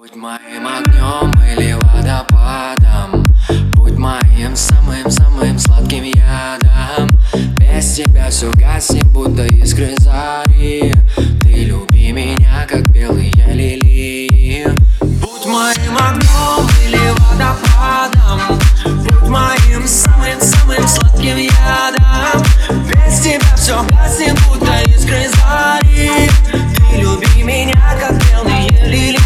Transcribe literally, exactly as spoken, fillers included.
Будь моим огнем или водопадом, будь моим самым-самым сладким ядом. Без тебя все гаснет, будто искры зари. Ты люби меня, как белые лилии. Будь моим огнем или водопадом, будь моим самым-самым сладким ядом. Без тебя все гаснет, будто искры зари. Ты люби меня, как белые лилии.